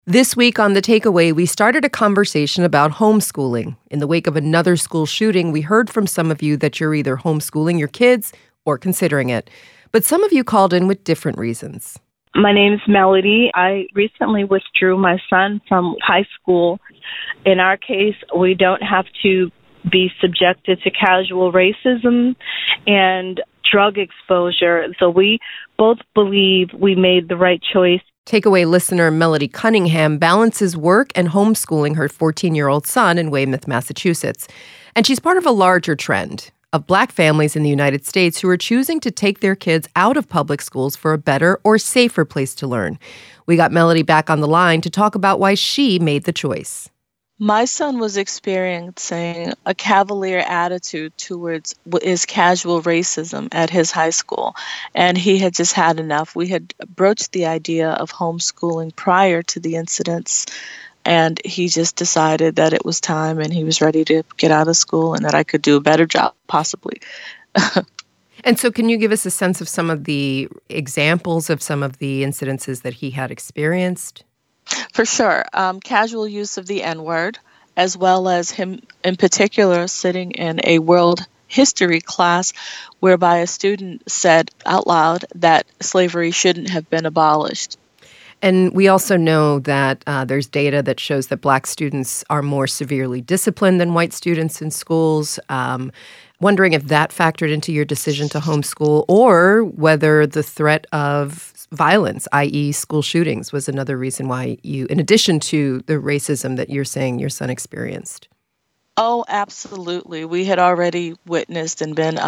This week on The Takeaway, we started a conversation about homeschooling. In the wake of another school shooting, we heard from some of you that you're either homeschooling your kids or considering it. But some of you called in with different reasons. My name is Melody. I recently withdrew my son from high school. In our case, we don't have to be subjected to casual racism and drug exposure. So we both believe we made the right choice. Takeaway listener Melody Cunningham balances work and homeschooling her 14-year-old son in Weymouth, Massachusetts. And she's part of a larger trend of Black families in the United States who are choosing to take their kids out of public schools for a better or safer place to learn. We got Melody back on the line to talk about why she made the choice. My son was experiencing a cavalier attitude towards what is casual racism at his high school, and he had just had enough. We had broached the idea of homeschooling prior to the incidents, and he just decided that it was time and he was ready to get out of school and that I could do a better job, possibly. And so can you give us a sense of some of the examples of some of the incidences that he had experienced? For sure. Casual use of the N-word, as well as him in particular sitting in a world history class whereby a student said out loud that slavery shouldn't have been abolished. And we also know that there's data that shows that Black students are more severely disciplined than white students in schools. Wondering if that factored into your decision to homeschool or whether the threat of violence, i.e. school shootings, was another reason why you, in addition to the racism that you're saying your son experienced. Oh, absolutely. We had already witnessed and been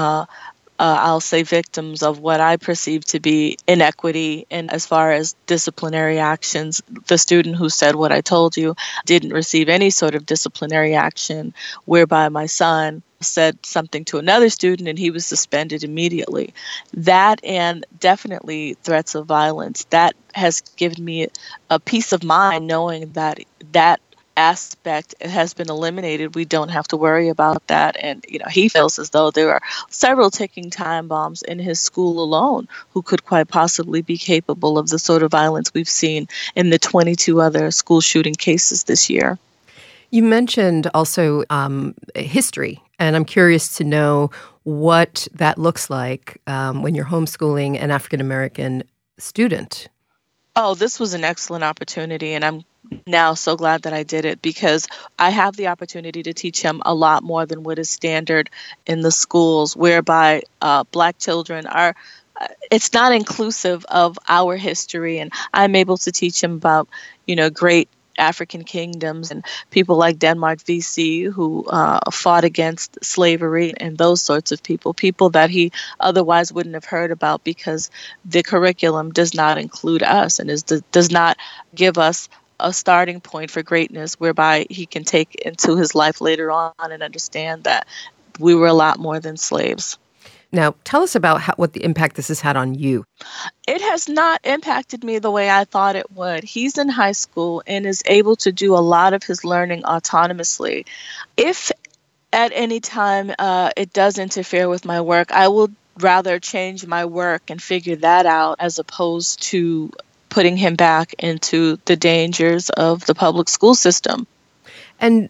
I'll say victims of what I perceive to be inequity. And as far as disciplinary actions, the student who said what I told you didn't receive any sort of disciplinary action, whereby my son said something to another student and he was suspended immediately. That and definitely threats of violence, that has given me a peace of mind knowing that that aspect has been eliminated. We don't have to worry about that. And, he feels as though there are several ticking time bombs in his school alone who could quite possibly be capable of the sort of violence we've seen in the 22 other school shooting cases this year. You mentioned also history, and I'm curious to know what that looks like when you're homeschooling an African-American student. Oh, this was an excellent opportunity, and I'm now so glad that I did it because I have the opportunity to teach him a lot more than what is standard in the schools, whereby Black children are, it's not inclusive of our history, and I'm able to teach him about, great African kingdoms and people like Denmark VC who fought against slavery and those sorts of people that he otherwise wouldn't have heard about because the curriculum does not include us and does not give us a starting point for greatness whereby he can take into his life later on and understand that we were a lot more than slaves. Now, tell us about what the impact this has had on you. It has not impacted me the way I thought it would. He's in high school and is able to do a lot of his learning autonomously. If at any time it does interfere with my work, I will rather change my work and figure that out as opposed to putting him back into the dangers of the public school system. And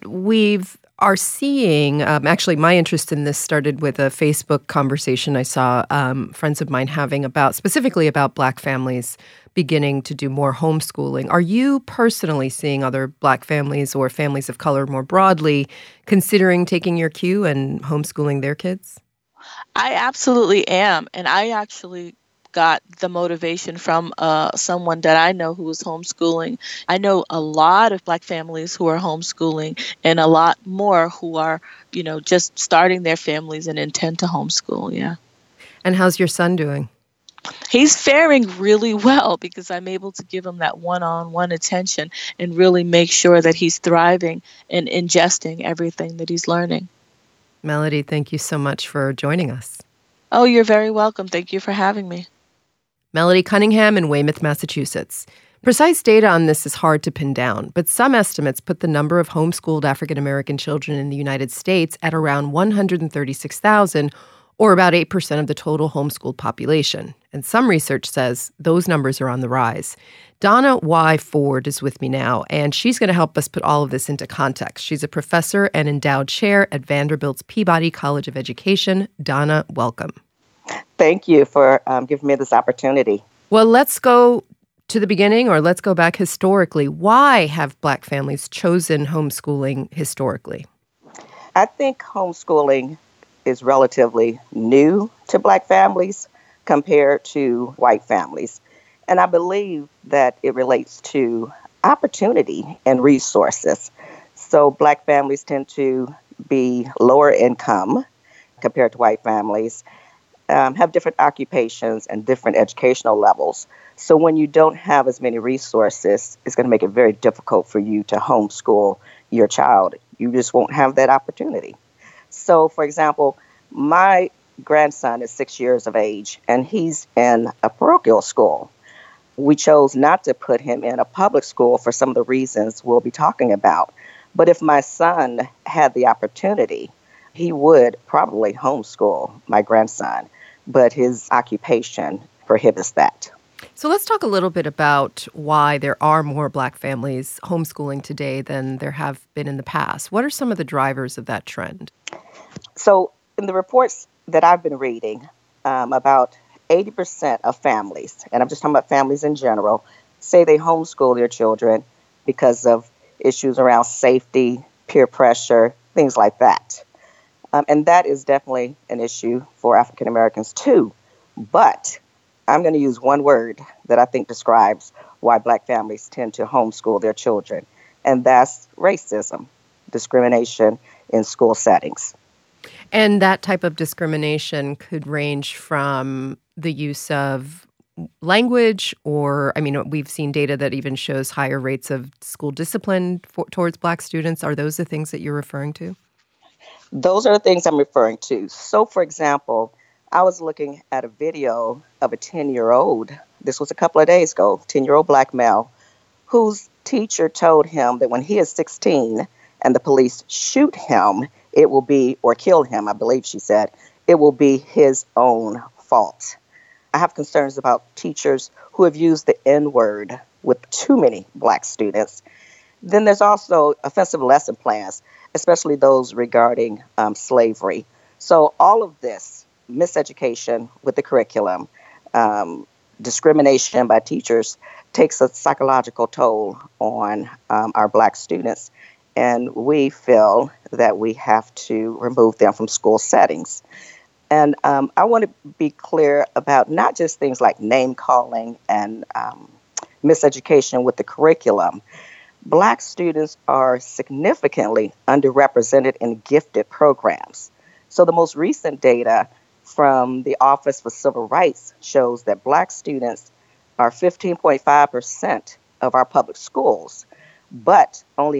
are seeing, actually my interest in this started with a Facebook conversation I saw friends of mine having specifically about Black families beginning to do more homeschooling. Are you personally seeing other Black families or families of color more broadly considering taking your cue and homeschooling their kids? I absolutely am. And I actually got the motivation from someone that I know who is homeschooling. I know a lot of Black families who are homeschooling and a lot more who are, just starting their families and intend to homeschool. Yeah. And how's your son doing? He's faring really well because I'm able to give him that one-on-one attention and really make sure that he's thriving and ingesting everything that he's learning. Melody, thank you so much for joining us. Oh, you're very welcome. Thank you for having me. Melody Cunningham in Weymouth, Massachusetts. Precise data on this is hard to pin down, but some estimates put the number of homeschooled African-American children in the United States at around 136,000, or about 8% of the total homeschooled population. And some research says those numbers are on the rise. Donna Y. Ford is with me now, and she's going to help us put all of this into context. She's a professor and endowed chair at Vanderbilt's Peabody College of Education. Donna, welcome. Thank you for giving me this opportunity. Well, let's go to the beginning, or let's go back historically. Why have Black families chosen homeschooling historically? I think homeschooling is relatively new to Black families compared to white families. And I believe that it relates to opportunity and resources. So Black families tend to be lower income compared to white families, have different occupations and different educational levels. So when you don't have as many resources, it's going to make it very difficult for you to homeschool your child. You just won't have that opportunity. So, for example, my grandson is 6 years of age, and he's in a parochial school. We chose not to put him in a public school for some of the reasons we'll be talking about. But if my son had the opportunity, he would probably homeschool my grandson, but his occupation prohibits that. So let's talk a little bit about why there are more Black families homeschooling today than there have been in the past. What are some of the drivers of that trend? So in the reports that I've been reading, about 80% of families, and I'm just talking about families in general, say they homeschool their children because of issues around safety, peer pressure, things like that. And that is definitely an issue for African Americans too. But I'm going to use one word that I think describes why Black families tend to homeschool their children, and that's racism, discrimination in school settings. And that type of discrimination could range from the use of language or, we've seen data that even shows higher rates of school discipline towards Black students. Are those the things that you're referring to? Those are the things I'm referring to. So, for example, I was looking at a video of a 10-year-old. This was a couple of days ago, 10-year-old Black male, whose teacher told him that when he is 16 and the police shoot him, it will be, or kill him, I believe she said, it will be his own fault. I have concerns about teachers who have used the N-word with too many Black students. Then there's also offensive lesson plans, especially those regarding slavery. So all of this, miseducation with the curriculum, discrimination by teachers, takes a psychological toll on our Black students. And we feel that we have to remove them from school settings. And I want to be clear about not just things like name calling and miseducation with the curriculum. Black students are significantly underrepresented in gifted programs. So the most recent data from the Office for Civil Rights shows that Black students are 15.5% of our public schools, but only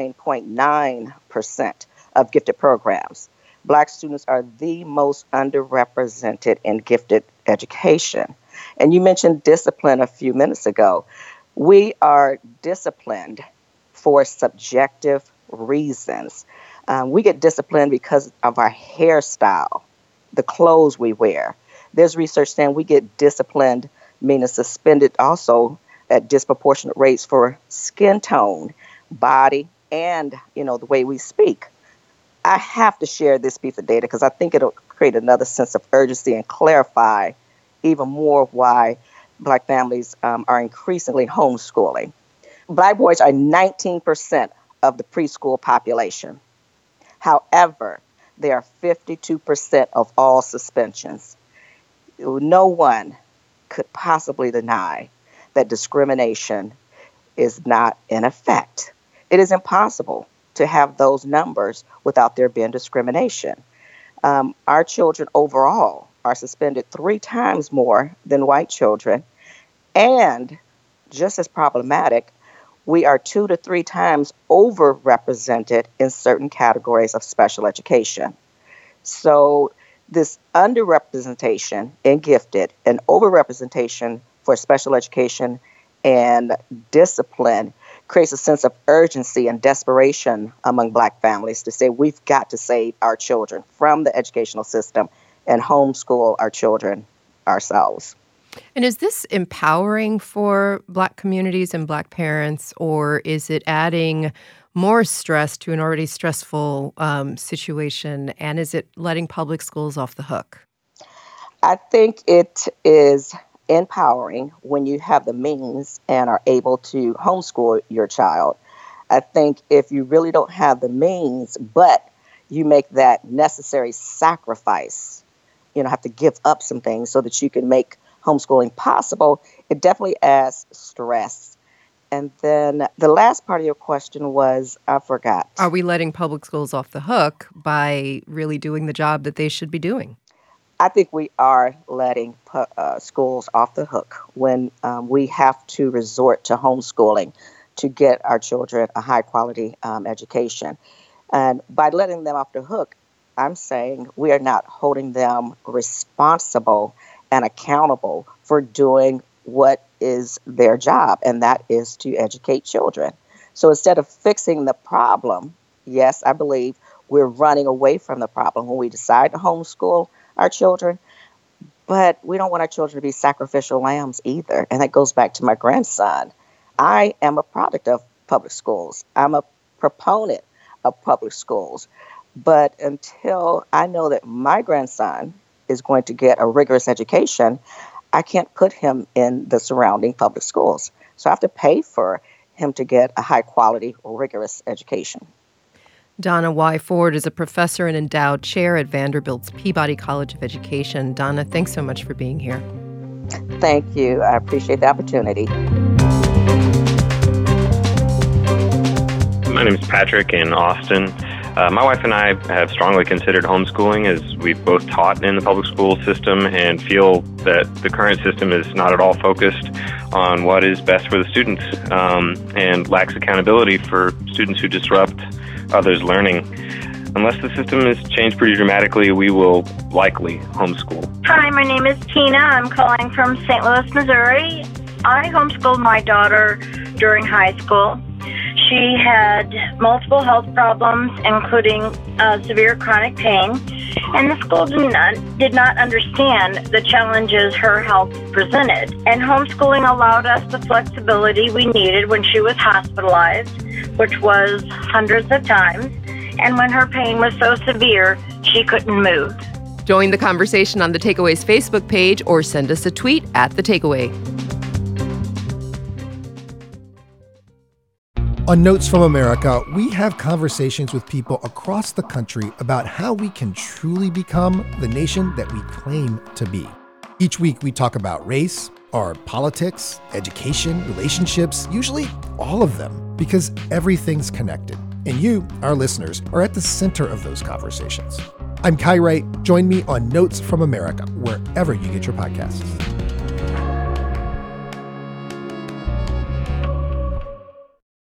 9.9% of gifted programs. Black students are the most underrepresented in gifted education. And you mentioned discipline a few minutes ago. We are disciplined for subjective reasons. We get disciplined because of our hairstyle, the clothes we wear. There's research saying we get disciplined, meaning suspended also at disproportionate rates for skin tone, body, and, the way we speak. I have to share this piece of data because I think it'll create another sense of urgency and clarify even more why Black families are increasingly homeschooling. Black boys are 19% of the preschool population. However, they are 52% of all suspensions. No one could possibly deny that discrimination is not in effect. It is impossible to have those numbers without there being discrimination. Our children overall are suspended 3 times more than white children. And just as problematic, we are 2 to 3 times overrepresented in certain categories of special education. So this underrepresentation in gifted and overrepresentation for special education and discipline creates a sense of urgency and desperation among Black families to say we've got to save our children from the educational system and homeschool our children ourselves. And is this empowering for Black communities and Black parents, or is it adding more stress to an already stressful situation? And is it letting public schools off the hook? I think it is empowering when you have the means and are able to homeschool your child. I think if you really don't have the means, but you make that necessary sacrifice, have to give up some things so that you can make homeschooling possible, it definitely adds stress. And then the last part of your question was, I forgot. Are we letting public schools off the hook by really doing the job that they should be doing? I think we are letting schools off the hook when we have to resort to homeschooling to get our children a high-quality education. And by letting them off the hook, I'm saying we are not holding them responsible and accountable for doing what is their job, and that is to educate children. So instead of fixing the problem, yes, I believe we're running away from the problem when we decide to homeschool our children, but we don't want our children to be sacrificial lambs either. And that goes back to my grandson. I am a product of public schools. I'm a proponent of public schools. But until I know that my grandson is going to get a rigorous education, I can't put him in the surrounding public schools. So I have to pay for him to get a high quality, rigorous education. Donna Y. Ford is a professor and endowed chair at Vanderbilt's Peabody College of Education. Donna, thanks so much for being here. Thank you. I appreciate the opportunity. My name is Patrick in Austin. My wife and I have strongly considered homeschooling as we've both taught in the public school system and feel that the current system is not at all focused on what is best for the students and lacks accountability for students who disrupt others' learning. Unless the system is changed pretty dramatically, we will likely homeschool. Hi, my name is Tina. I'm calling from St. Louis, Missouri. I homeschooled my daughter during high school. She had multiple health problems, including severe chronic pain, and the school did not understand the challenges her health presented. And homeschooling allowed us the flexibility we needed when she was hospitalized, which was hundreds of times, and when her pain was so severe, she couldn't move. Join the conversation on The Takeaway's Facebook page or send us a tweet at The Takeaway. On Notes from America, we have conversations with people across the country about how we can truly become the nation that we claim to be. Each week, we talk about race, our politics, education, relationships, usually all of them, because everything's connected. And you, our listeners, are at the center of those conversations. I'm Kai Wright. Join me on Notes from America, wherever you get your podcasts.